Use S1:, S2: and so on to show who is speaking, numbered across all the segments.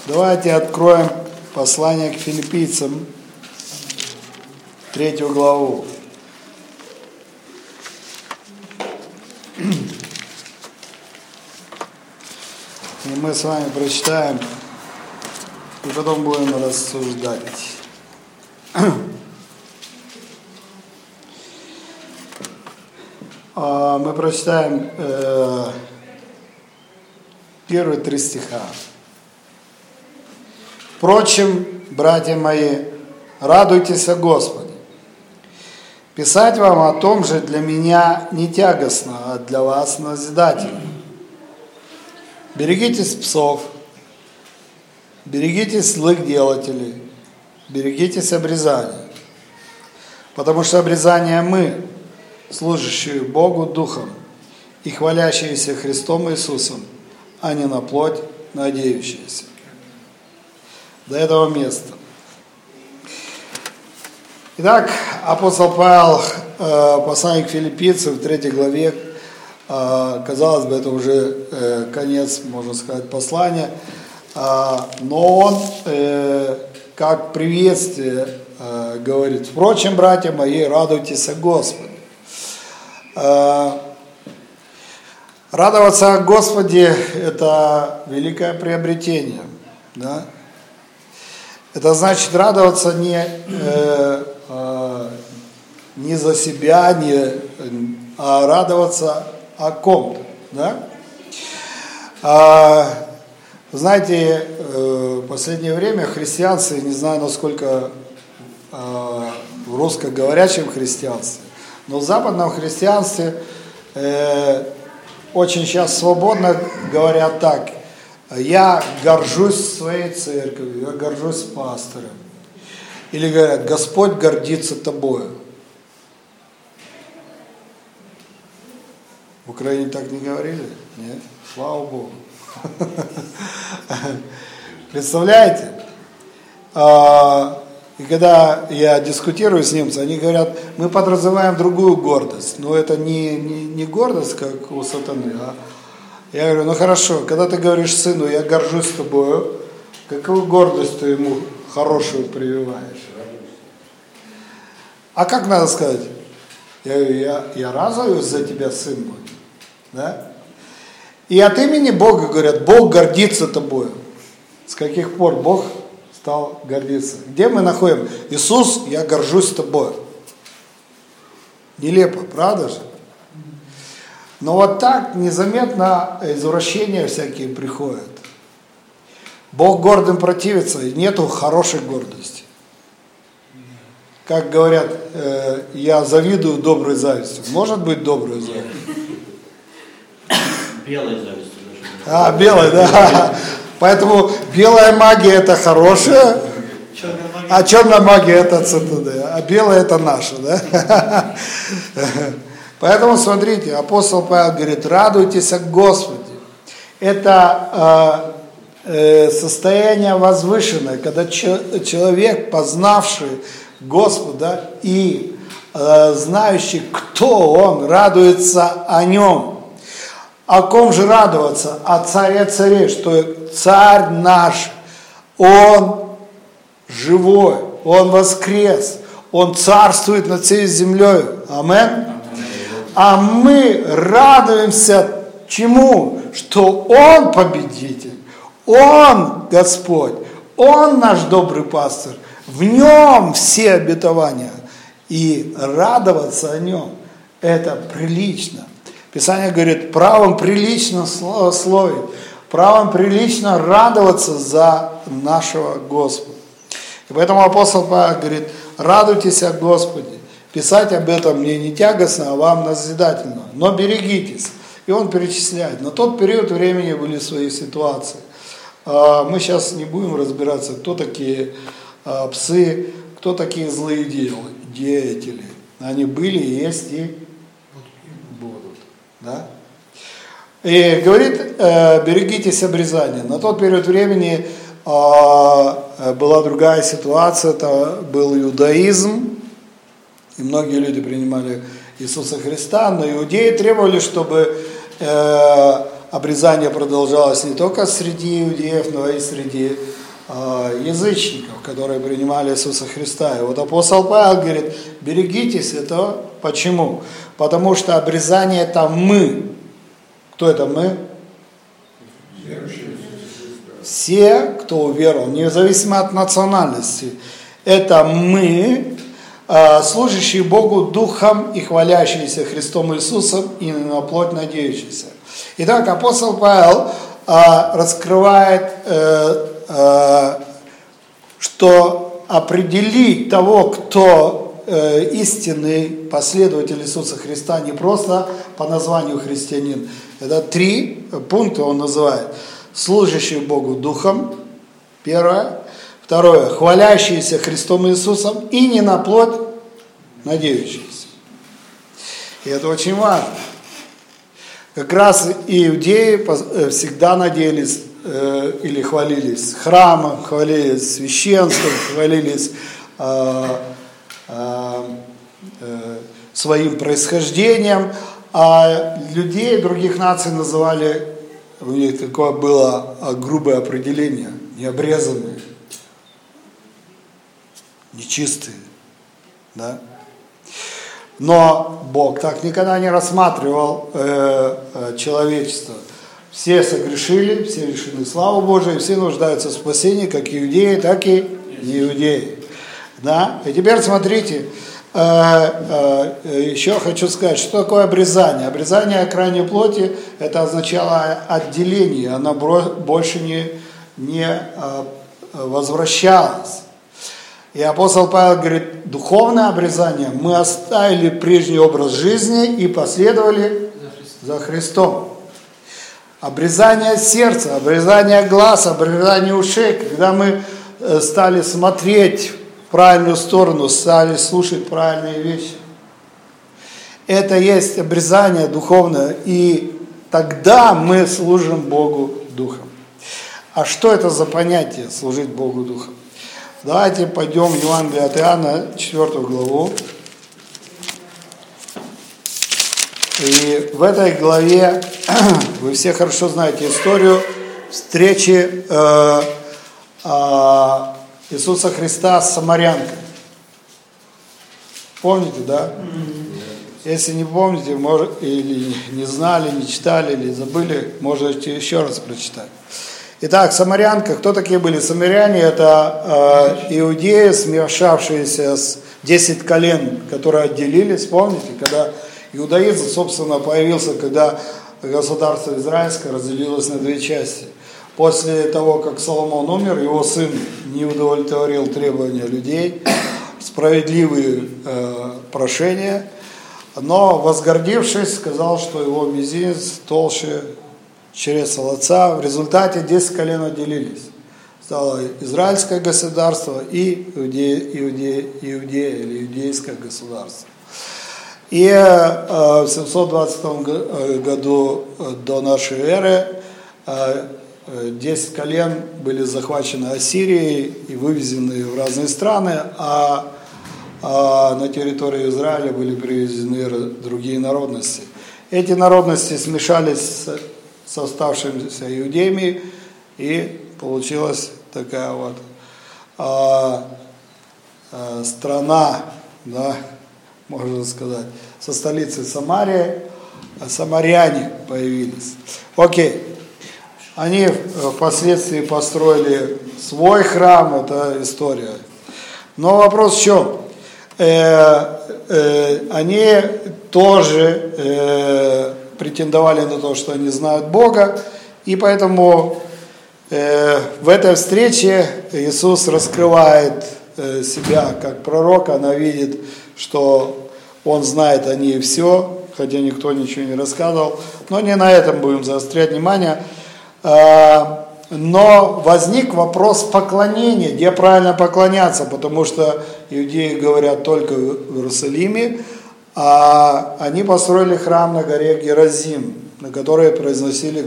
S1: Давайте откроем послание к филиппийцам, 3 главу. И мы с вами прочитаем, и потом будем рассуждать. Мы прочитаем первые 3 стиха. Впрочем, братья мои, радуйтесь о Господе. Писать вам о том же для меня не тягостно, а для вас назидательно. Берегитесь псов, берегитесь злых делателей, берегитесь обрезания. Потому что обрезание мы, служащие Богу Духом и хвалящиеся Христом Иисусом, а не на плоть надеющиеся. До этого места. Итак, апостол Павел, послание к филиппийцам в 3 главе, казалось бы, это уже конец, можно сказать, послания, но он, как приветствие, говорит: впрочем, братья мои, радуйтесь о Господе. Радоваться о Господе – это великое приобретение, да? Это значит радоваться не за себя, а радоваться о ком-то. Да? Знаете, в последнее время христианцы, не знаю, насколько в русскоговорящем христианстве, но в западном христианстве очень сейчас свободно говорят так: я горжусь своей церковью, я горжусь пастором. Или говорят: Господь гордится тобою. В Украине так не говорили? Нет? Слава Богу. Представляете? И когда я дискутирую с немцами, они говорят: мы подразумеваем другую гордость. Но это не гордость, как у сатаны, я говорю: ну хорошо, когда ты говоришь сыну, я горжусь тобою, какую гордость ты ему хорошую прививаешь? А как надо сказать? Я говорю: я радуюсь за тебя, сын мой. Да? И от имени Бога говорят: Бог гордится тобою. С каких пор Бог стал гордиться? Где мы находим? Иисус, я горжусь тобой. Нелепо, правда же? Но вот так незаметно извращения всякие приходят. Бог гордым противится, и нету хорошей гордости. Как говорят, я завидую доброй завистью. Может быть доброй завистью?
S2: Белой завистью.
S1: Белой, да. Поэтому белая магия это хорошая, а черная магия это ЦТД, а белая это наша, да? Поэтому смотрите, апостол Павел говорит: радуйтесь о Господе. Это состояние возвышенное, когда человек, познавший Господа и знающий, кто Он, радуется о Нем. О ком же радоваться? О Царе царей, что Царь наш, Он живой, Он воскрес, Он царствует над всей землей. Аминь. А мы радуемся чему? Что Он победитель, Он Господь, Он наш добрый пастырь, в Нем все обетования. И радоваться о Нем – это прилично. Писание говорит: правом прилично славить, правом прилично радоваться за нашего Господа. И поэтому апостол Павел говорит: радуйтесь о Господе. Писать об этом мне не тягостно, а вам назидательно. Но берегитесь. И он перечисляет. На тот период времени были свои ситуации. Мы сейчас не будем разбираться, кто такие псы, кто такие злые деятели. Они были, есть и будут. Да? И говорит: берегитесь обрезания. На тот период времени была другая ситуация, это был иудаизм. И многие люди принимали Иисуса Христа, но иудеи требовали, чтобы обрезание продолжалось не только среди иудеев, но и среди язычников, которые принимали Иисуса Христа. И вот апостол Павел говорит, берегитесь этого. Почему? Потому что обрезание это мы. Кто это мы? Все, кто уверовал, независимо от национальности. Это мы, служащие Богу Духом и хвалящиеся Христом Иисусом и на плоть надеющиеся. Итак, апостол Павел раскрывает, что определить того, кто истинный последователь Иисуса Христа, не просто по названию христианин. Это 3 пункта он называет. Служащий Богу Духом, первое. Второе, хвалящиеся Христом Иисусом и не на плоть надеющиеся. И это очень важно. Как раз иудеи всегда надеялись или хвалились храмом, хвалились священством, хвалились своим происхождением, а людей других наций называли, у них такое было грубое определение, необрезанные, нечистые, да? Но Бог так никогда не рассматривал человечество. Все согрешили, все лишены славы Божией, все нуждаются в спасении, как иудеи, так и неиудеи. Да? И теперь смотрите, еще хочу сказать, что такое обрезание. Обрезание крайней плоти, это означало отделение, она больше не возвращалась. И апостол Павел говорит, духовное обрезание, мы оставили прежний образ жизни и последовали за Христом. Обрезание сердца, обрезание глаз, обрезание ушей, когда мы стали смотреть в правильную сторону, стали слушать правильные вещи. Это есть обрезание духовное, и тогда мы служим Богу Духом. А что это за понятие, служить Богу Духом? Давайте пойдем в Евангелие от Иоанна, 4 главу. И в этой главе, вы все хорошо знаете историю встречи Иисуса Христа с самарянкой. Помните, да? Если не помните, может, или не знали, не читали, или забыли, можете еще раз прочитать. Итак, самарянка, кто такие были самаряне? Это иудеи, смешавшиеся с 10 колен, которые отделились, помните, когда иудаизм, собственно, появился, когда государство израильское разделилось на 2 части. После того, как Соломон умер, его сын не удовлетворил требования людей, справедливые прошения, но, возгордившись, сказал, что его мизинец толще чресла отца. В результате 10 колен отделились. Стало израильское государство и иудея или иудейское государство. И в 720 году до нашей эры 10 колен были захвачены Ассирией и вывезены в разные страны, а на территорию Израиля были привезены другие народности. Эти народности смешались с оставшимися иудеями, и получилась такая вот страна, да, можно сказать, со столицей Самарии, самаряне появились. Окей. Они впоследствии построили свой храм, это история. Но вопрос в чем? Они тоже претендовали на то, что они знают Бога, и поэтому в этой встрече Иисус раскрывает себя как пророк, она видит, что Он знает о ней все, хотя никто ничего не рассказывал, но не на этом будем заострять внимание. Но возник вопрос поклонения, где правильно поклоняться, потому что иудеи говорят только в Иерусалиме, а они построили храм на горе Геразим, на которой произносили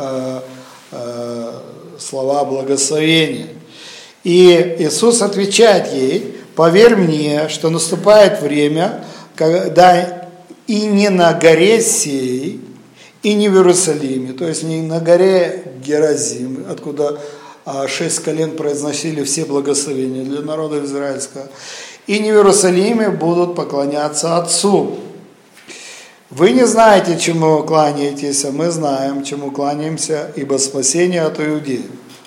S1: слова благословения. И Иисус отвечает ей: поверь мне, что наступает время, когда и не на горе сей, и и не в Иерусалиме, то есть не на горе Геразим, откуда 6 колен произносили все благословения для народа израильского, и не в Иерусалиме будут поклоняться Отцу. Вы не знаете, чему кланяетесь, а мы знаем, чему кланяемся, ибо спасение от иудеев.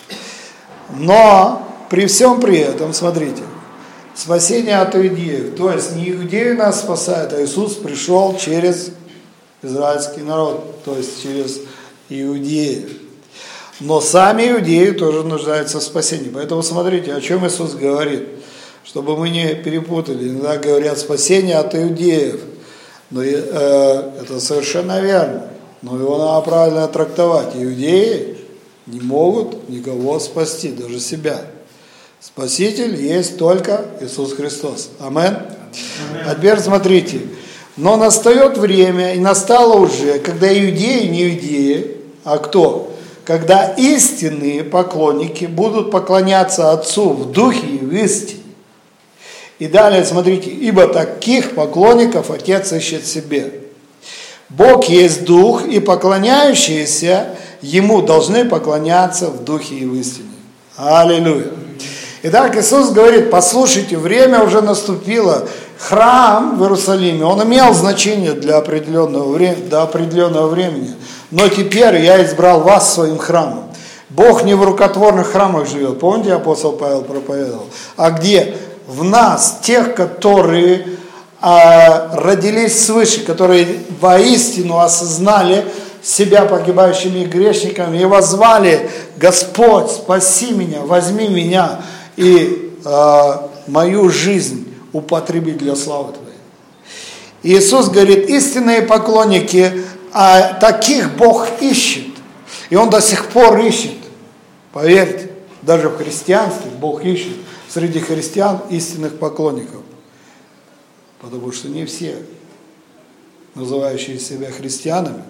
S1: Но при всем при этом, смотрите, спасение от иудеев, то есть не иудеи нас спасают, а Иисус пришел через израильский народ, то есть через иудеев. Но сами иудеи тоже нуждаются в спасении. Поэтому смотрите, о чем Иисус говорит, чтобы мы не перепутали. Иногда говорят спасение от иудеев. Но это совершенно верно. Но его надо правильно трактовать. Иудеи не могут никого спасти, даже себя. Спаситель есть только Иисус Христос. Амин. А теперь смотрите. Но настает время, и настало уже, когда иудеи, не иудеи, а кто? Когда истинные поклонники будут поклоняться Отцу в духе и в истине. И далее, смотрите, ибо таких поклонников Отец ищет себе. Бог есть Дух, и поклоняющиеся Ему должны поклоняться в Духе и в истине. Аллилуйя. Итак, Иисус говорит, послушайте, время уже наступило. Храм в Иерусалиме, он имел значение до определенного времени. Но теперь я избрал вас своим храмом. Бог не в рукотворных храмах живет. Помните, апостол Павел проповедовал? А где? В нас, тех, которые родились свыше, которые воистину осознали себя погибающими грешниками и воззвали: Господь, спаси меня, возьми меня и мою жизнь употреби для славы Твоей. И Иисус говорит, истинные поклонники, таких Бог ищет. И Он до сих пор ищет. Поверьте, даже в христианстве Бог ищет среди христиан истинных поклонников. Потому что не все, называющие себя христианами,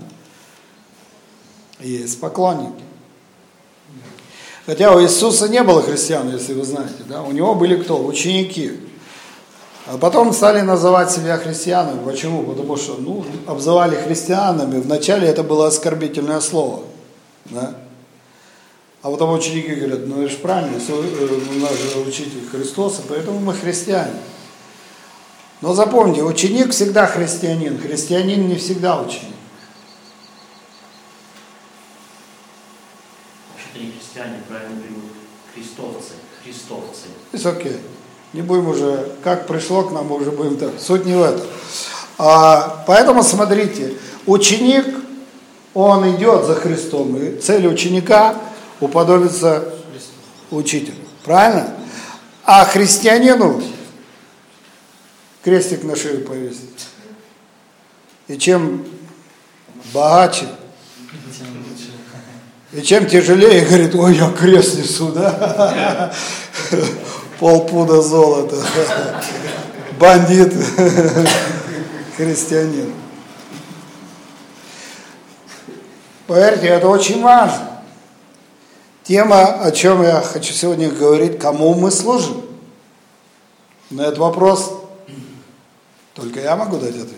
S1: есть поклонники. Хотя у Иисуса не было христиан, если вы знаете. Да? У Него были кто? Ученики. А потом стали называть себя христианами. Почему? Потому что обзывали христианами. Вначале это было оскорбительное слово. Да? А потом ученики говорят, это же правильно, у нас же учитель Христос, и поэтому мы христиане. Но запомните, ученик всегда христианин, христианин не всегда ученик.
S2: Вообще-то не христиане, правильно перевод. Христовцы.
S1: It's okay. Не будем уже, как пришло к нам, мы уже будем так. Суть не в этом. Поэтому смотрите, ученик, он идет за Христом, и цель ученика уподобиться учителю. Правильно? А христианину крестик на шею повесить. И чем богаче, и чем тяжелее, говорит, ой, я крест несу, да? Полпуда золота. Бандит. Христианин. Поверьте, это очень важно. Тема, о чем я хочу сегодня говорить, кому мы служим. На этот вопрос только я могу дать ответ.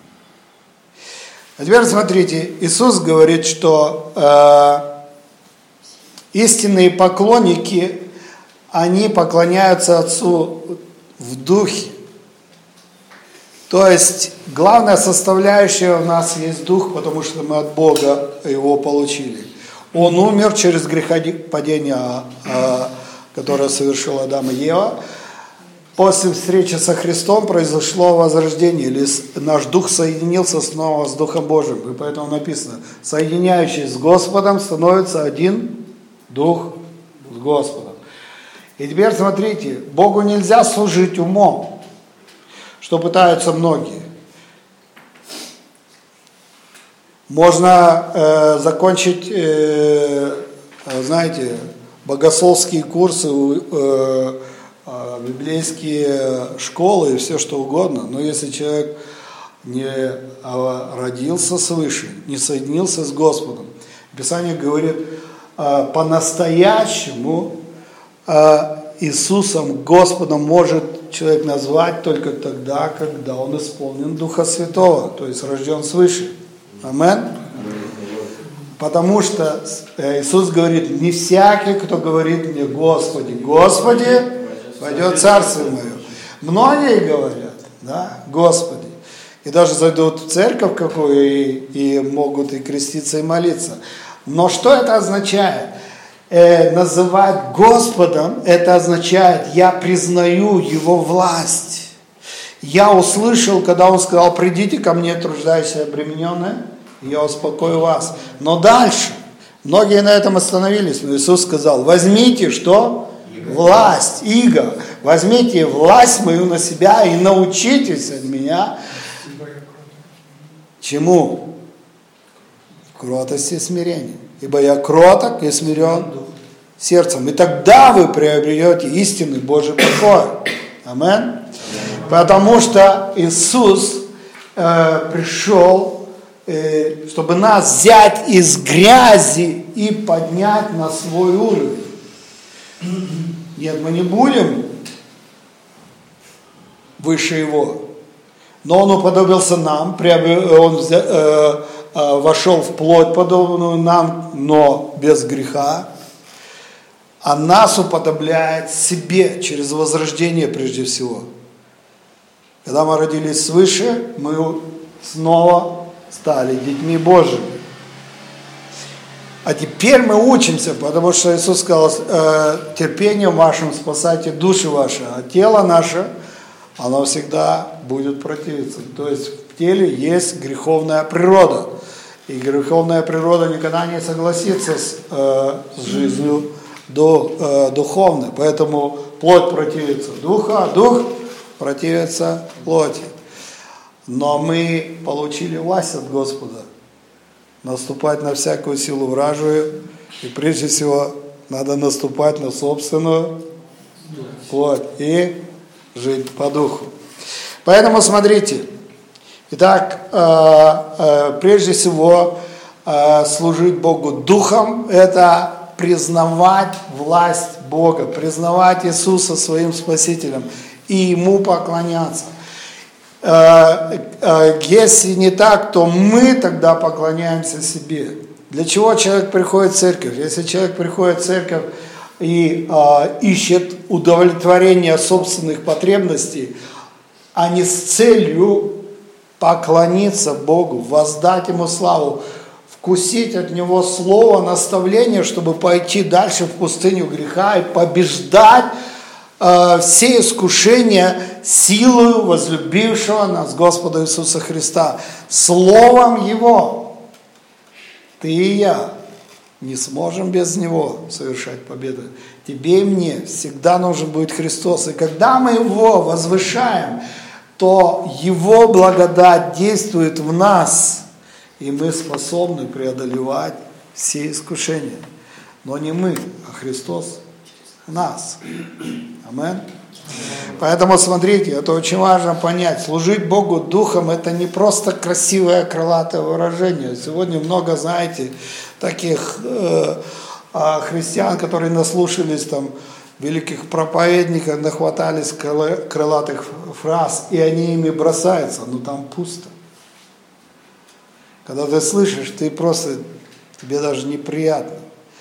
S1: А теперь смотрите, Иисус говорит, что истинные поклонники, они поклоняются Отцу в духе. То есть главная составляющая у нас есть дух, потому что мы от Бога его получили. Он умер через грехопадение, которое совершил Адам и Ева. После встречи со Христом произошло возрождение, или наш дух соединился снова с Духом Божьим. И поэтому написано, соединяющийся с Господом становится один дух с Господом. И теперь смотрите, Богу нельзя служить умом, что пытаются многие. Можно закончить, знаете, богословские курсы, библейские школы и все что угодно, но если человек не родился свыше, не соединился с Господом, Писание говорит, по-настоящему Иисусом Господом может человек назвать только тогда, когда он исполнен Духа Святого, то есть рожден свыше. Амин. Потому что Иисус говорит, не всякий, кто говорит мне, Господи, Господи, войдет в Царствие Мое. Многие говорят, да, Господи. И даже зайдут в церковь какую и могут и креститься, и молиться. Но что это означает? Называть Господом, это означает, я признаю Его власть. Я услышал, когда Он сказал, придите ко мне, труждающиеся и обремененные, я успокою вас. Но дальше, многие на этом остановились, но Иисус сказал, возьмите что? Власть, иго, возьмите власть мою на себя и научитесь от меня. Чему? Кротости и смирения. Ибо я кроток и смирен сердцем. И тогда вы приобретете истинный Божий покой. Аминь. Потому что Иисус пришел, чтобы нас взять из грязи и поднять на свой уровень. Нет, мы не будем выше Его. Но Он уподобился нам, Он вошел в плоть, подобную нам, но без греха. А нас уподобляет себе через возрождение прежде всего. Когда мы родились свыше, мы снова стали детьми Божьими. А теперь мы учимся, потому что Иисус сказал, терпением вашим спасайте души ваши, а тело наше, оно всегда будет противиться. То есть в теле есть греховная природа. И греховная природа никогда не согласится с жизнью духовной. Поэтому плоть противится духу, а дух противится плоти. Но мы получили власть от Господа наступать на всякую силу вражию. И прежде всего надо наступать на собственную плоть и жить по духу. Поэтому смотрите. Итак, прежде всего, служить Богу духом – это признавать власть Бога, признавать Иисуса своим Спасителем и Ему поклоняться. Если не так, то мы тогда поклоняемся себе. Для чего человек приходит в церковь? Если человек приходит в церковь и ищет удовлетворения собственных потребностей, а не с целью поклониться Богу, воздать Ему славу, вкусить от Него слово, наставление, чтобы пойти дальше в пустыню греха и побеждать все искушения силою возлюбившего нас Господа Иисуса Христа. Словом Его ты и я не сможем без Него совершать победу. Тебе и мне всегда нужен будет Христос. И когда мы Его возвышаем, то Его благодать действует в нас, и мы способны преодолевать все искушения. Но не мы, а Христос в нас. Аминь. Поэтому смотрите, это очень важно понять. Служить Богу духом – это не просто красивое крылатое выражение. Сегодня много, знаете, таких христиан, которые наслушались там великих проповедников, нахватались крылатых фраз, и они ими бросаются, но там пусто. Когда ты слышишь, ты просто, тебе даже неприятно.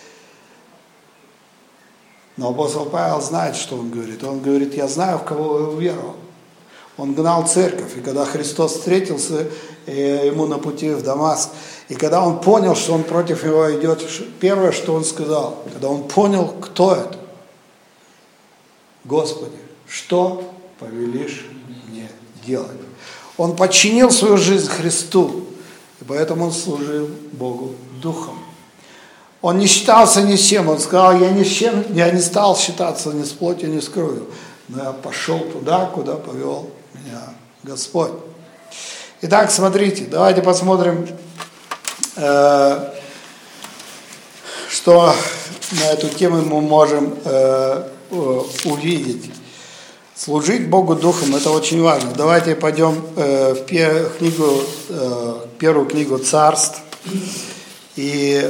S1: Но апостол Павел знает, что он говорит. Он говорит, я знаю, в кого я уверовал. Он гнал церковь, и когда Христос встретился ему на пути в Дамаск, и когда он понял, что он против него идет, первое, что он сказал, когда он понял, кто это: Господи, что повелишь мне делать? Он подчинил свою жизнь Христу, и поэтому он служил Богу духом. Он не считался ни с чем, он сказал, я не стал считаться ни с плотью, ни с кровью, но я пошел туда, куда повел меня Господь. Итак, смотрите, давайте посмотрим, что на эту тему мы можем увидеть. Служить Богу духом – это очень важно. Давайте пойдем в первую книгу Царств. И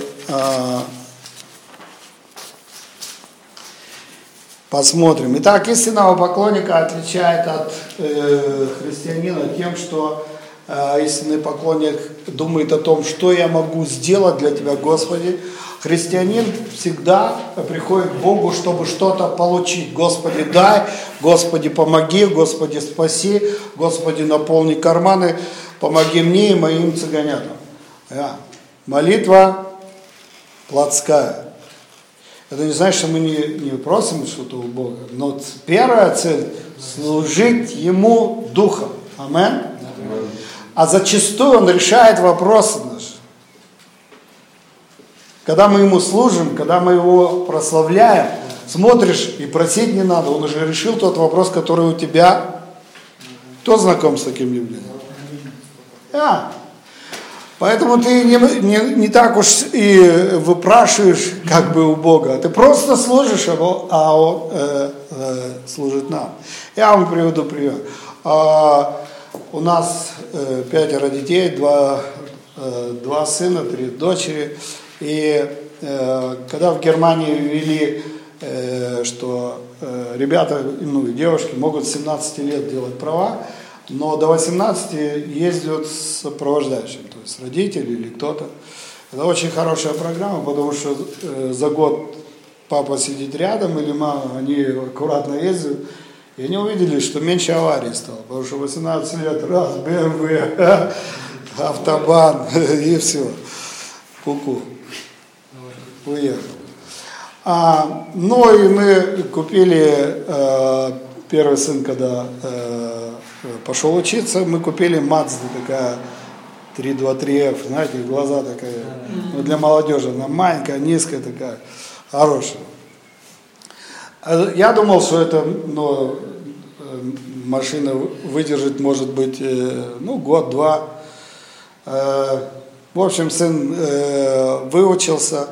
S1: посмотрим. Итак, истинного поклонника отличает от христианина тем, что истинный поклонник думает о том, что я могу сделать для Тебя, Господи. Христианин всегда приходит к Богу, чтобы что-то получить. Господи, дай, Господи, помоги, Господи, спаси, Господи, наполни карманы, помоги мне и моим цыганятам. Молитва плотская. Это не значит, что мы не просим что-то у Бога, но первая цель – служить Ему Духом. Аминь. А зачастую Он решает вопросы наши. Когда мы Ему служим, когда мы Его прославляем, смотришь и просить не надо, Он уже решил тот вопрос, который у тебя. Кто знаком с таким явлением? Поэтому ты не так уж и выпрашиваешь как бы у Бога, ты просто служишь, а Он служит нам. Я вам приведу пример. У нас 5 детей, 2 сына, 3 дочери. И когда в Германии ввели, что ребята, девушки могут с 17 лет делать права, но до 18 ездят с сопровождающим, то есть родители или кто-то. Это очень хорошая программа, потому что за год папа сидит рядом или мама, они аккуратно ездят, и они увидели, что меньше аварий стало, потому что 18 лет, раз, БМВ, автобан, и все, ку-ку, уехал. Ну и мы купили, первый сын, когда пошел учиться, мы купили Mazda, такая 323F, знаете, глаза такая, для молодежи, она маленькая, низкая такая, хорошая. Я думал, что эта машина выдержит, может быть, год-два. В общем, сын выучился,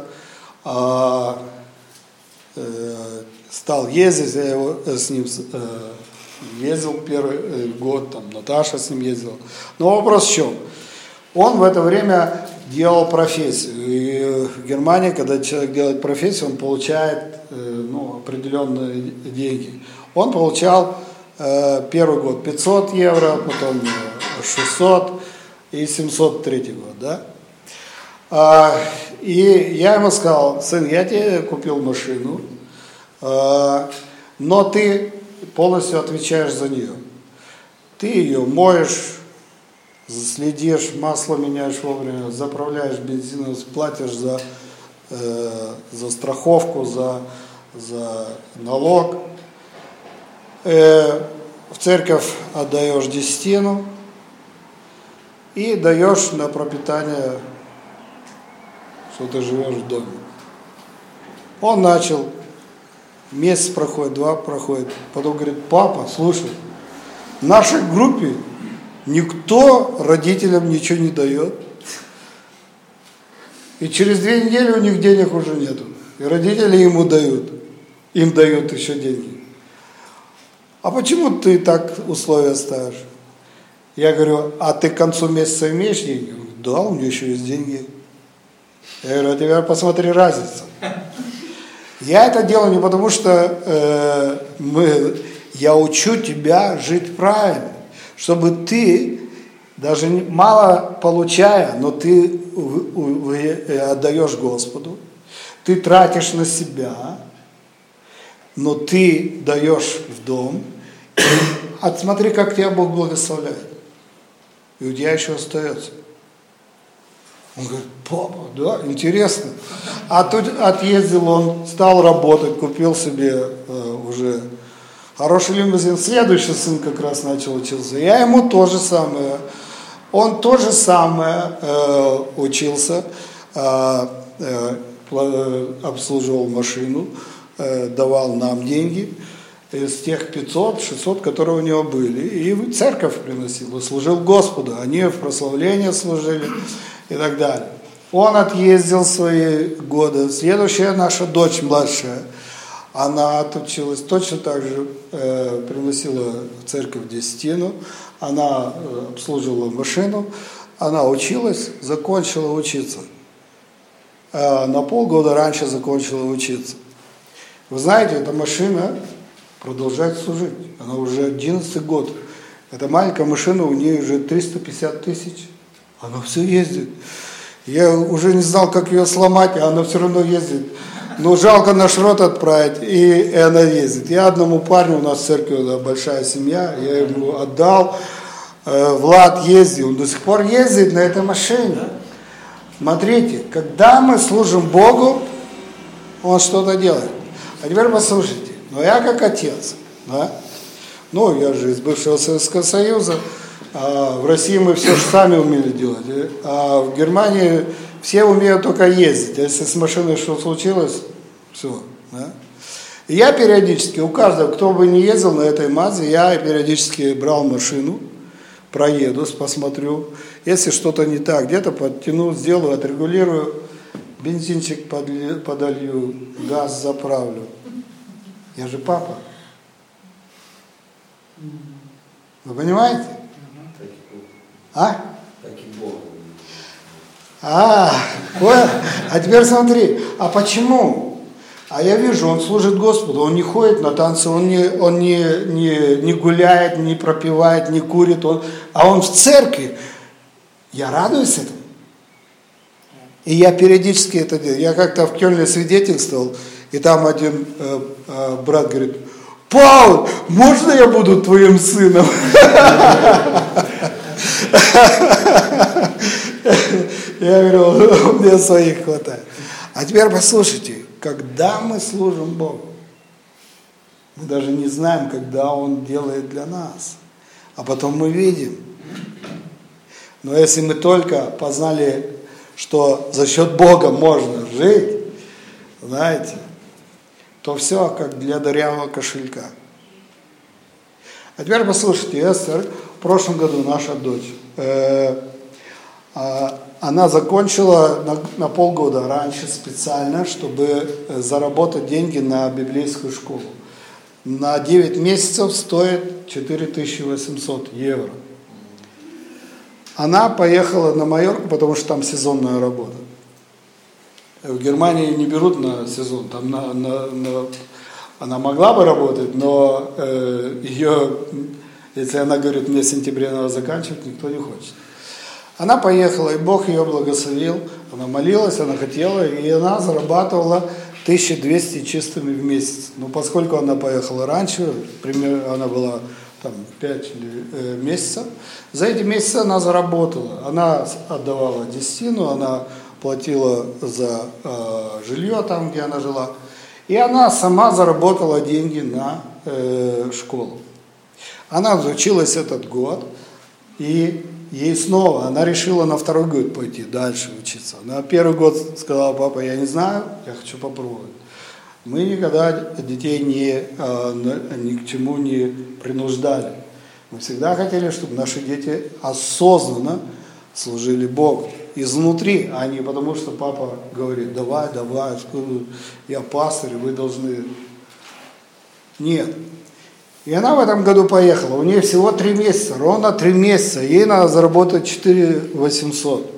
S1: стал ездить, я его с ним ездил первый год, там Наташа с ним ездила. Но вопрос в чем? Он в это время делал профессию. И в Германии, когда человек делает профессию, он получает определенные деньги. Он получал первый год 500 евро, потом 600 и 703 год, да? И я ему сказал: сын, я тебе купил машину, но ты полностью отвечаешь за нее. Ты ее моешь, следишь, масло меняешь вовремя, заправляешь бензином, платишь за страховку, за налог. В церковь отдаешь десятину и даешь на пропитание, что ты живешь в доме. Он начал, месяц проходит, 2 проходит, потом говорит: папа, слушай, в нашей группе никто родителям ничего не дает. И через 2 недели у них денег уже нету. И родители ему дают, им дают еще деньги. А почему ты так условия ставишь? Я говорю: а ты к концу месяца имеешь деньги? Он говорит: да, у меня еще есть деньги. Я говорю: а теперь посмотри разницу. Я это делаю не потому, что я учу тебя жить правильно, чтобы ты, даже мало получая, но ты отдаешь Господу, ты тратишь на себя, но ты даешь в дом. А смотри, как тебя Бог благословляет. И у тебя еще остается. Он говорит: папа, да, интересно. А тут отъездил он, стал работать, купил себе уже хороший лимузин. Следующий сын как раз начал учиться. Я ему то же самое. Он то же самое учился, обслуживал машину, давал нам деньги из тех 500-600, которые у него были. И в церковь приносил, и служил Господу. Они в прославление служили и так далее. Он отъездил свои годы. Следующая наша дочь младшая, она отучилась точно так же, приносила в церковь десятину, она обслуживала машину, она училась, закончила учиться. На полгода раньше закончила учиться. Вы знаете, эта машина продолжает служить. Она уже 11 год. Эта маленькая машина, у нее уже 350 тысяч. Она все ездит. Я уже не знал, как ее сломать, а она все равно ездит. Но жалко на шрот отправить, и она ездит. Я одному парню, у нас в церкви большая семья, я ему отдал. Влад ездил, он до сих пор ездит на этой машине. Смотрите, когда мы служим Богу, Он что-то делает. А теперь послушайте, но я как отец, да? Ну, я же из бывшего Советского Союза, в России мы все сами умели делать, а в Германии все умеют только ездить. Если с машиной что случилось, все. Да? И я периодически, у каждого, кто бы не ездил на этой Мазе, я периодически брал машину, проедусь, посмотрю. Если что-то не так, где-то подтяну, сделаю, отрегулирую, бензинчик подолью, газ заправлю. Я же папа. Вы понимаете? А? А теперь смотри, а почему? А я вижу, он служит Господу, он не ходит на танцы, он не гуляет, не пропивает, не курит, а он в церкви. Я радуюсь этому. И я периодически это делаю. Я как-то в Кёльне свидетельствовал, и там один брат говорит: Павел, можно я буду твоим сыном? Я говорю, у меня своих хватает. А теперь послушайте, когда мы служим Богу, мы даже не знаем, когда Он делает для нас. А потом мы видим. Но если мы только познали, что за счет Бога можно жить, знаете, то все как для дырявого кошелька. А теперь послушайте, Эстер, в прошлом году наша дочь, она закончила на полгода раньше специально, чтобы заработать деньги на библейскую школу. На 9 месяцев стоит 4800 евро. Она поехала на Майорку, потому что там сезонная работа. В Германии не берут на сезон, там она могла бы работать, но ее, если она говорит, мне в сентябре надо заканчивать, никто не хочет. Она поехала, и Бог ее благословил, она молилась, она хотела, и она зарабатывала 1200 чистыми в месяц. Но поскольку она поехала раньше, примерно она была там 5 месяцев, за эти месяцы она заработала. Она отдавала десятину, она платила за жилье там, где она жила, и она сама заработала деньги на школу. Она училась этот год, и ей снова, она решила на второй год пойти дальше учиться. На первый год сказала: папа, я не знаю, я хочу попробовать. Мы никогда детей ни к чему не принуждали. Мы всегда хотели, чтобы наши дети осознанно служили Богу. Изнутри, а не потому, что папа говорит: давай, я пастырь, вы должны. Нет. И она в этом году поехала. У нее всего 3 месяца, ровно 3 месяца. Ей надо заработать 4800.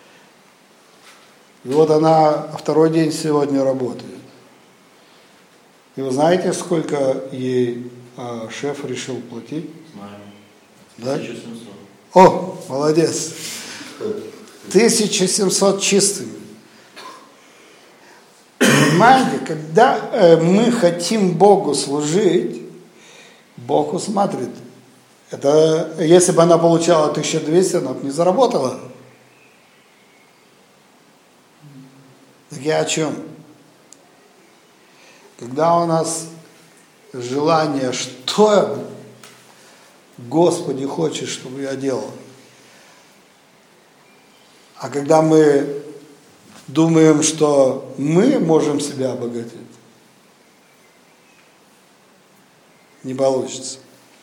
S1: И вот она второй день сегодня работает. И вы знаете, сколько ей шеф решил платить?
S2: Знаю.
S1: Да?
S2: 1700.
S1: О, молодец. 1700 чистыми. Понимаете, когда мы хотим Богу служить, Бог усмотрит. Это, если бы она получала 1200, она бы не заработала. Так я о чем? Когда у нас желание, что Господи хочешь, чтобы я делал? А когда мы думаем, что мы можем себя обогатить, не получится.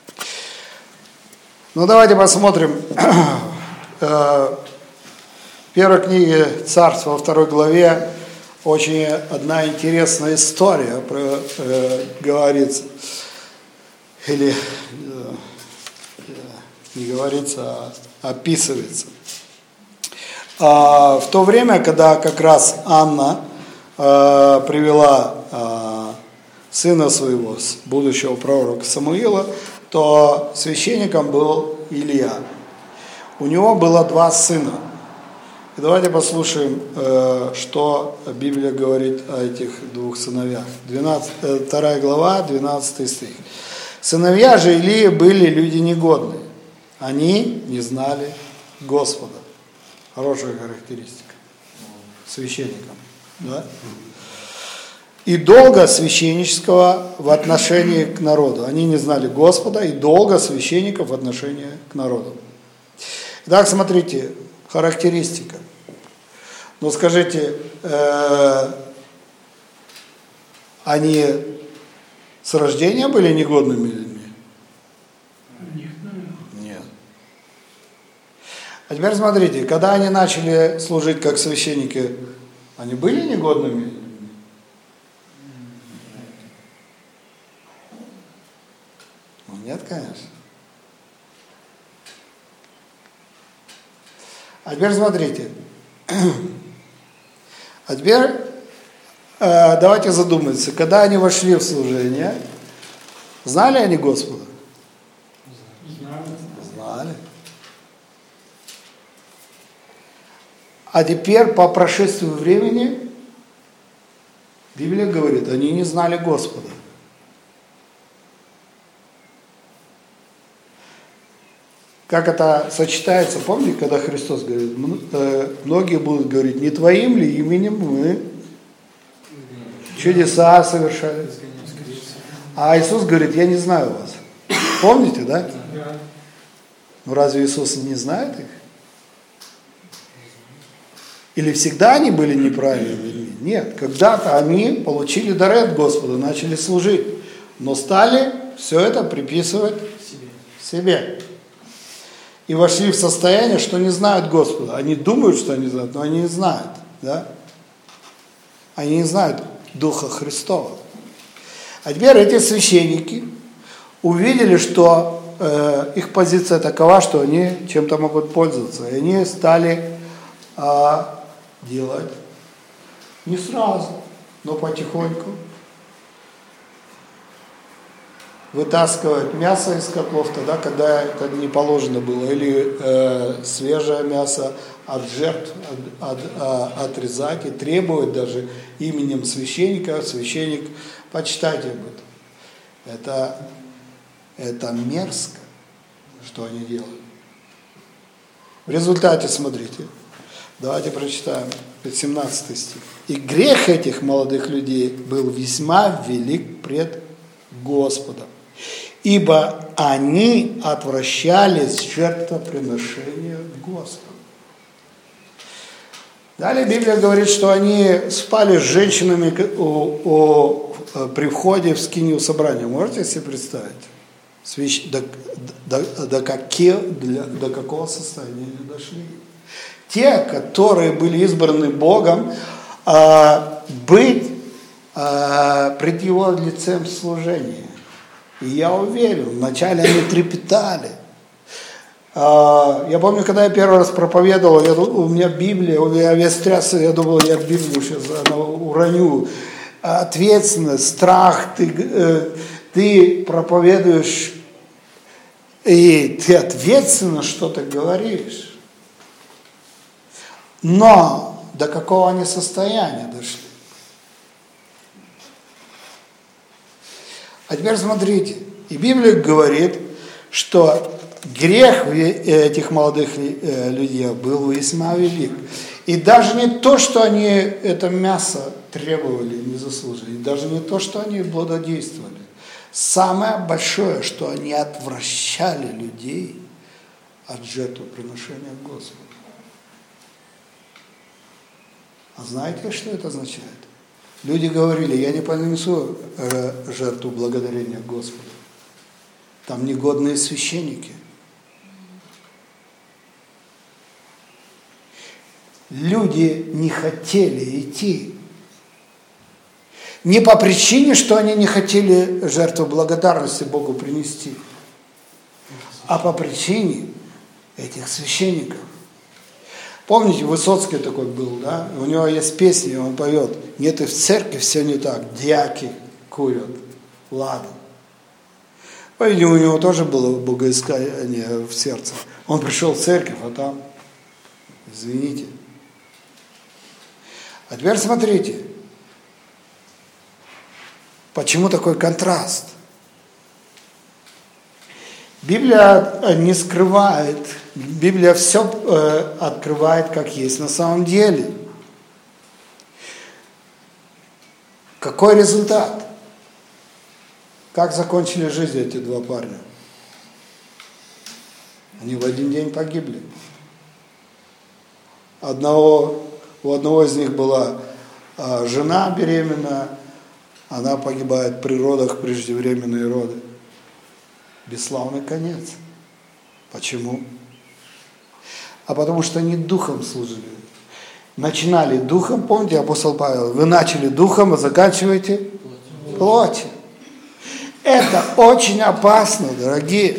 S1: Ну, давайте посмотрим. В первой книге Царств, во 2 главе, очень одна интересная история говорится. Или не говорится, а описывается. В то время, когда как раз Анна привела сына своего, будущего пророка Самуила, что священником был Илья. У него было 2 сына. И давайте послушаем, что Библия говорит о этих 2 сыновьях. 2 глава, 12 стих. Сыновья же Илии были люди негодные. Они не знали Господа. Хорошая характеристика священникам. Да? И долга священнического в отношении к народу. Они не знали Господа и долга священников в отношении к народу. Итак, смотрите, характеристика. Ну скажите, они с рождения были негодными людьми? Нет. А теперь смотрите, когда они начали служить как священники, они были негодными людьми? Ну, нет, конечно. А теперь смотрите. А теперь давайте задумаемся, когда они вошли в служение, знали они Господа? Знали. А теперь по прошествии времени Библия говорит, они не знали Господа. Как это сочетается, помните, когда Христос говорит, многие будут говорить, не твоим ли именем мы чудеса совершали? А Иисус говорит, я не знаю вас. Помните, да? Ну разве Иисус не знает их? Или всегда они были неправильными людьми? Нет, когда-то они получили дары от Господа, начали служить, но стали все это приписывать себе. И вошли в состояние, что не знают Господа. Они думают, что они знают, но они не знают. Да? Они не знают Духа Христова. А теперь эти священники увидели, что их позиция такова, что они чем-то могут пользоваться. И они стали делать не сразу, но потихоньку. Вытаскивать мясо из котлов тогда, когда это не положено было, или свежее мясо от жертв отрезать и требовать даже именем священника, священник, почитайте об этом. Это мерзко, что они делают. В результате, смотрите, давайте прочитаем 17 стих. «И грех этих молодых людей был весьма велик пред Господом, ибо они отвращались жертвоприношения Господу». Далее Библия говорит, что они спали с женщинами при входе в скинию собрания. Можете себе представить? До какого состояния они дошли? Те, которые были избраны Богом, быть пред Его лицем служения. И я уверен, вначале они трепетали. Я помню, когда я первый раз проповедовал, у меня Библия, я весь трясся, я думал, я Библию сейчас уроню. Ответственность, страх, ты проповедуешь, и ты ответственно что-то говоришь. Но до какого они состояния дошли? А теперь смотрите, и Библия говорит, что грех этих молодых людей был весьма велик. И даже не то, что они это мясо требовали незаслуженно, и даже не то, что они блудодействовали. Самое большое, что они отвращали людей от жертвоприношения Господу. А знаете, что это означает? Люди говорили, я не понесу жертву благодарения Господу. Там негодные священники. Люди не хотели идти. Не по причине, что они не хотели жертву благодарности Богу принести, а по причине этих священников. Помните, Высоцкий такой был, да? У него есть песни, он поет: «Нет, и в церкви все не так, дьяки курят ладан». По-видимому, у него тоже было богоискание в сердце. Он пришел в церковь, а там, извините. А теперь смотрите, почему такой контраст? Библия не скрывает, Библия все открывает, как есть на самом деле. Какой результат? Как закончили жизнь эти два парня? Они в один день погибли. У одного из них была жена беременна, она погибает при родах, преждевременные роды. Бесславный конец. Почему? А потому что они духом служили. Начинали духом, помните, апостол Павел, вы начали духом, а заканчиваете плотью. Это очень опасно, дорогие.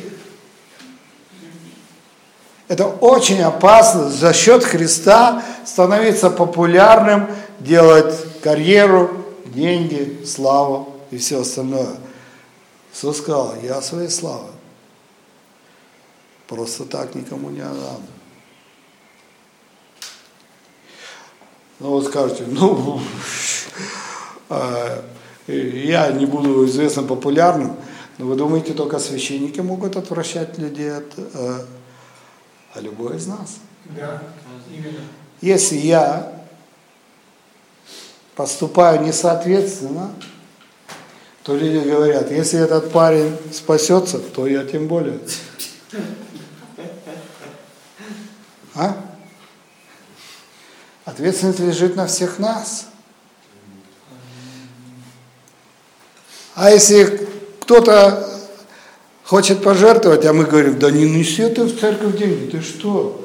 S1: Это очень опасно за счет Христа становиться популярным, делать карьеру, деньги, славу и все остальное. Иисус сказал, я своей славы просто так никому не отдам. Ну вот скажете, я не буду известным, популярным, но вы думаете, только священники могут отвращать людей а любой из нас?
S3: Да, именно.
S1: Если я поступаю несоответственно, то люди говорят, если этот парень спасется, то я тем более. А? Ответственность лежит на всех нас. А если кто-то хочет пожертвовать, а мы говорим, да не неси ты в церковь деньги, ты что?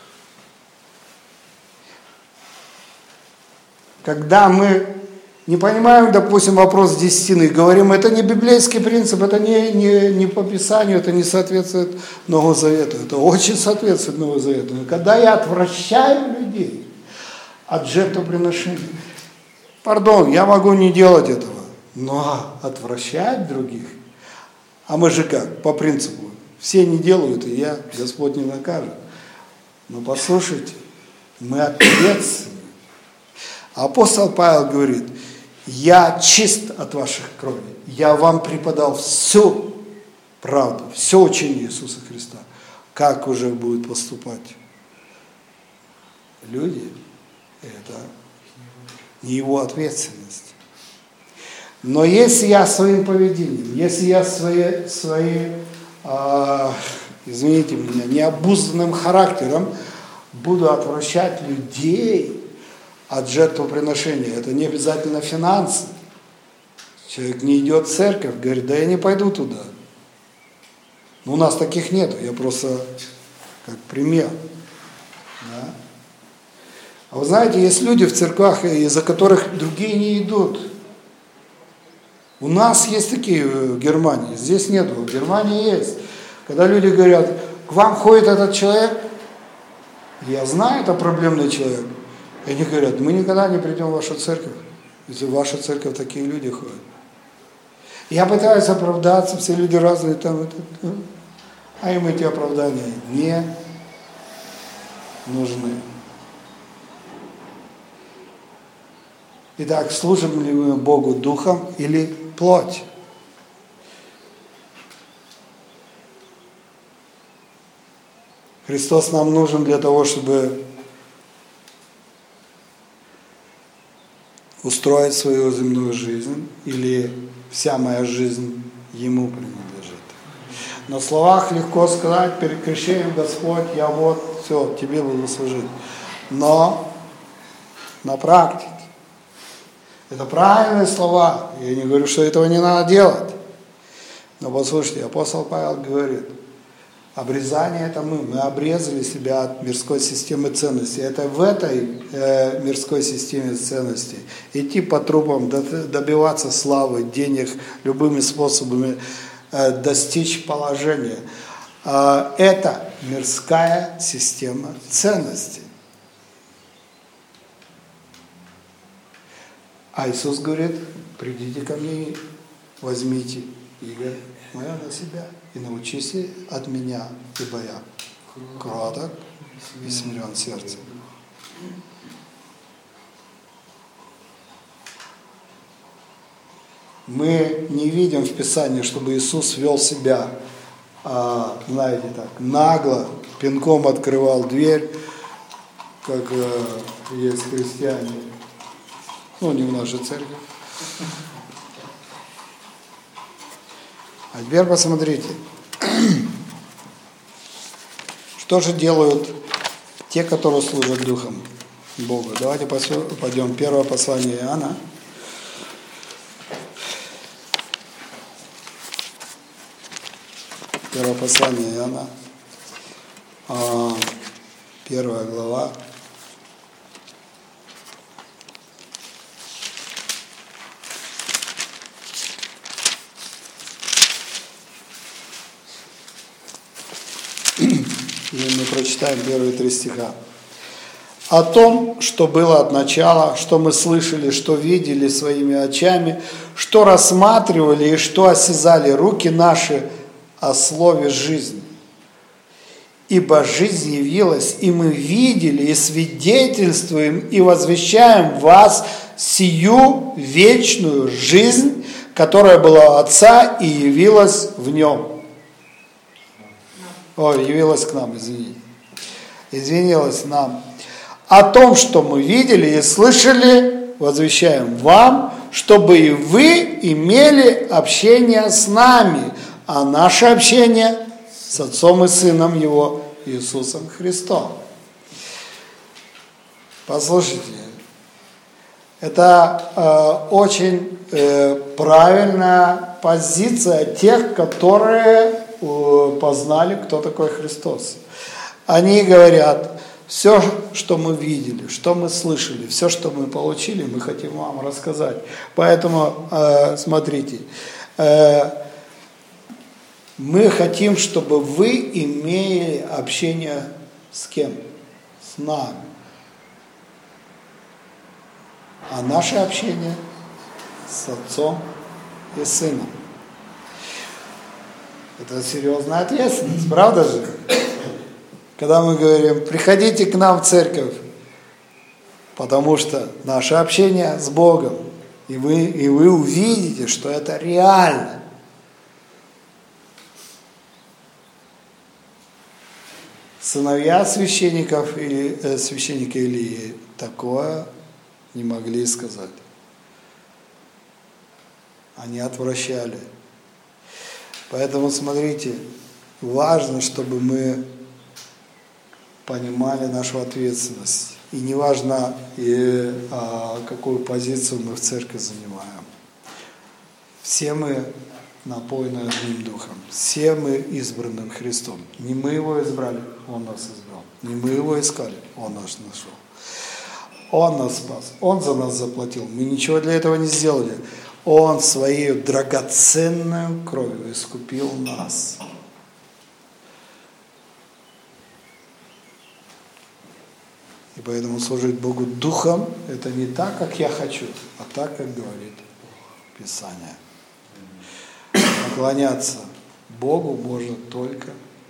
S1: Когда мы не понимаем, допустим, вопрос десятины, говорим, это не библейский принцип, это не по Писанию, это не соответствует Новому Завету, это очень соответствует Новому Завету. И когда я отвращаю людей от жертвоприношения, пардон, я могу не делать этого, но отвращать других, а мы же как, по принципу, все не делают, и Господь не накажет. Но послушайте, мы ответственны. Апостол Павел говорит, я чист от ваших крови, я вам преподал всю правду, все учение Иисуса Христа. Как уже будут поступать люди, это не его ответственность. Но если я своим поведением, если я извините меня, необузданным характером буду отвращать людей от жертвоприношения, это не обязательно финансы. Человек не идет в церковь, говорит, да я не пойду туда. Но у нас таких нету, я просто как пример. Да? А вы знаете, есть люди в церквах, из-за которых другие не идут. У нас есть такие в Германии, здесь нету, в Германии есть. Когда люди говорят, к вам ходит этот человек, я знаю, это проблемный человек. И они говорят, мы никогда не придем в вашу церковь, если в вашу церковь такие люди ходят. Я пытаюсь оправдаться, все люди разные там, а им эти оправдания не нужны. Итак, служим ли мы Богу духом или плоть? Христос нам нужен для того, чтобы устроить свою земную жизнь, или вся моя жизнь Ему принадлежит. На словах легко сказать, перед крещением, Господь, я вот, все, Тебе буду служить. Но на практике это правильные слова. Я не говорю, что этого не надо делать. Но послушайте, апостол Павел говорит, обрезание это мы обрезали себя от мирской системы ценностей. Это в этой мирской системе ценностей идти по трупам, добиваться славы, денег, любыми способами достичь положения. Это мирская система ценностей. А Иисус говорит, придите ко мне, возьмите иго мое на себя, и научись от меня, ибо я кроток и смирен сердцем. Мы не видим в Писании, чтобы Иисус вел себя, знаете, так, нагло, пинком открывал дверь, как есть христиане, не в нашей церкви. А теперь посмотрите, что же делают те, которые служат Духом Бога. Давайте пойдем. Первое послание Иоанна. Первое послание Иоанна, 1 глава. И мы прочитаем первые 3 стиха. О том, что было от начала, что мы слышали, что видели своими очами, что рассматривали и что осязали руки наши о слове жизни. Ибо жизнь явилась, и мы видели, и свидетельствуем, и возвещаем вас сию вечную жизнь, которая была у Отца и явилась в Нем. Явилась к нам, извинилась нам. О том, что мы видели и слышали, возвещаем вам, чтобы и вы имели общение с нами, а наше общение с Отцом и Сыном Его, Иисусом Христом. Послушайте, это очень правильная позиция тех, которые познали, кто такой Христос. Они говорят, все, что мы видели, что мы слышали, все, что мы получили, мы хотим вам рассказать. Поэтому, смотрите, мы хотим, чтобы вы имели общение с кем? С нами. А наше общение с Отцом и Сыном. Это серьезная ответственность, правда же? Когда мы говорим, приходите к нам в церковь, потому что наше общение с Богом, и вы увидите, что это реально. Сыновья священников или священника Илии такое не могли сказать. Они отвращали. Поэтому, смотрите, важно, чтобы мы понимали нашу ответственность. И не важно, какую позицию мы в церкви занимаем. Все мы напоены одним Духом. Все мы избраны Христом. Не мы Его избрали, Он нас избрал. Не мы Его искали, Он нас нашел. Он нас спас, Он за нас заплатил. Мы ничего для этого не сделали. Он своей драгоценной кровью искупил нас. И поэтому служить Богу Духом – это не так, как я хочу, а так, как говорит Писание. Поклоняться Богу можно только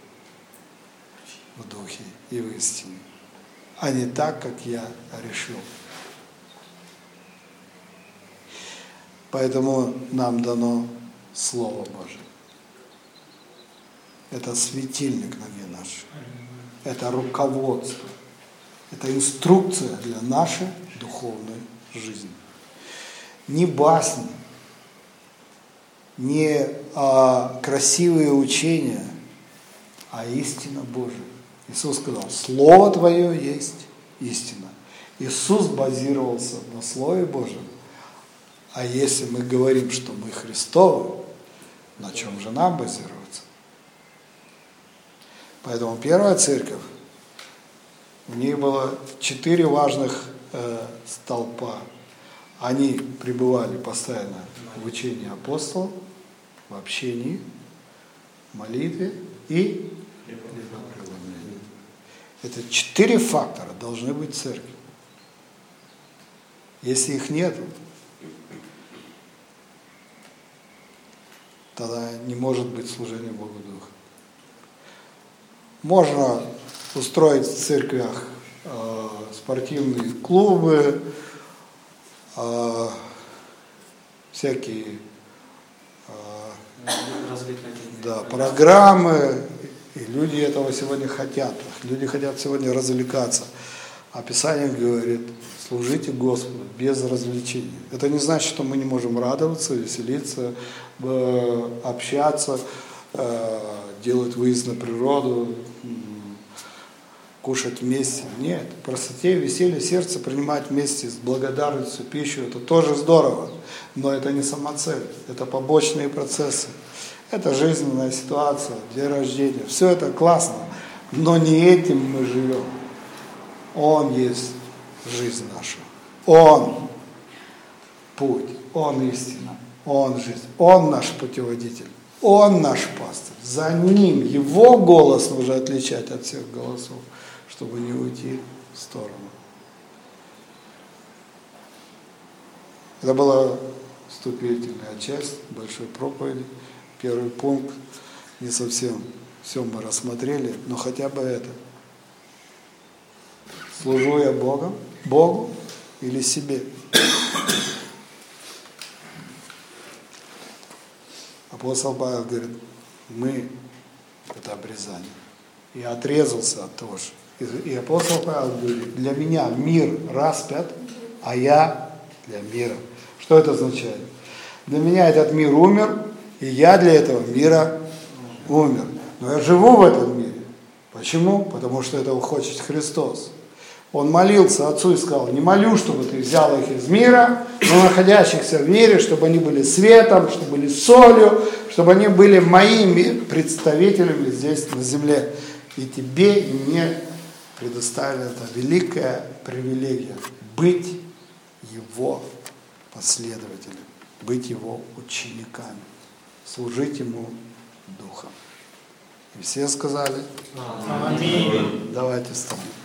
S1: в Духе и в истине, а не так, как я решил. Поэтому нам дано Слово Божие. Это светильник ноги нашей. Это руководство. Это инструкция для нашей духовной жизни. Не басни, не красивые учения, а истина Божия. Иисус сказал, Слово Твое есть истина. Иисус базировался на Слове Божьем. А если мы говорим, что мы Христовы, на чем же нам базироваться? Поэтому первая церковь, у них было 4 важных столпа. Они пребывали постоянно в учении апостолов, в общении, в молитве и хлебопреломлении. Это 4 фактора должны быть в церкви. Если их нет, тогда не может быть служения Богу Духа. Можно устроить в церквях спортивные клубы, всякие программы, и люди этого сегодня хотят. Люди хотят сегодня развлекаться. А Писание говорит, служите Господу без развлечений. Это не значит, что мы не можем радоваться, веселиться, общаться, делать выезд на природу, кушать вместе. Нет, простоте, веселье, сердце принимать вместе с благодарностью пищу, это тоже здорово. Но это не самоцель, это побочные процессы. Это жизненная ситуация, день рождения. Все это классно, но не этим мы живем. Он есть жизнь наша. Он путь, Он истина, Он жизнь, Он наш путеводитель, Он наш пастырь. За Ним Его голос нужно отличать от всех голосов, чтобы не уйти в сторону. Это была вступительная часть большой проповеди. Первый пункт, не совсем все мы рассмотрели, но хотя бы это. Служу я Богу или себе? Апостол Павел говорит, мы – это обрезание. И отрезался от того же. И апостол Павел говорит, для меня мир распят, а я для мира. Что это означает? Для меня этот мир умер, и я для этого мира умер. Но я живу в этом мире. Почему? Потому что этого хочет Христос. Он молился Отцу и сказал, не молю, чтобы ты взял их из мира, но находящихся в мире, чтобы они были светом, чтобы были солью, чтобы они были моими представителями здесь на земле. И тебе не предоставлена эта великая привилегия быть Его последователем, быть Его учениками, служить Ему Духом. И все сказали?
S2: Аминь.
S1: Давайте встанем.